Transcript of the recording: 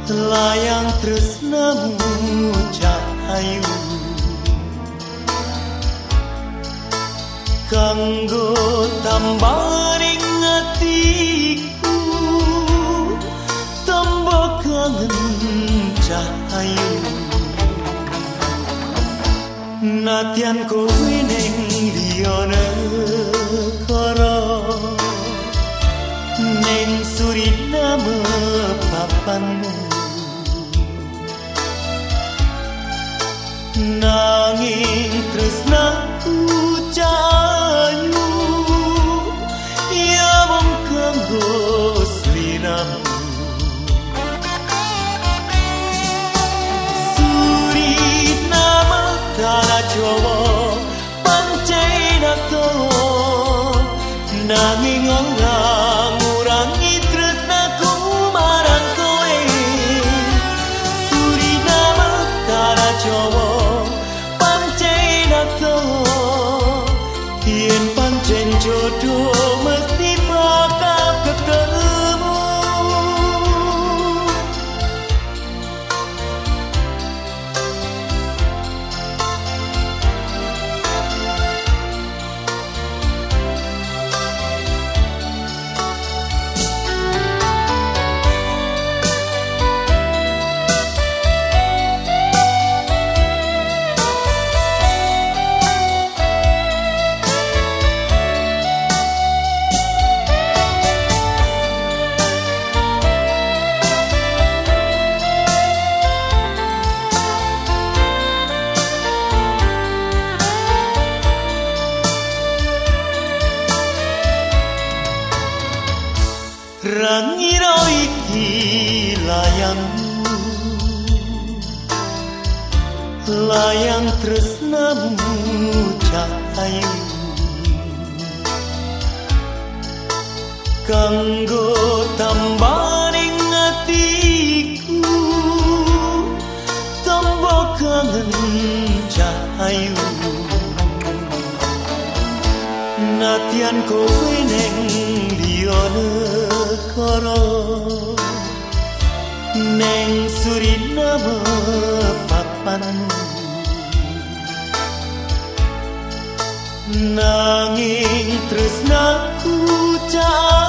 layang tresnamu cahayu kanggo tambaring atiku tambah kangen cahayu nadyan kowe ning liya negara ning Suriname papanmu nanging tresnaku cahayu ya mung kanggo sliramu Suriname tanah Jawa pancen aku nanging ora ngurangi tresnaku marang kowe Suriname tanah Jawa yen pancen jodoh mesti bakal ketemu Rangiro iki layangmu layang tresnamu cahayu kanggo tambaning atiku tambah kangen cahayu nadyan kowe ning liya negara ning Suriname papanmu nanging tresnaku cahayu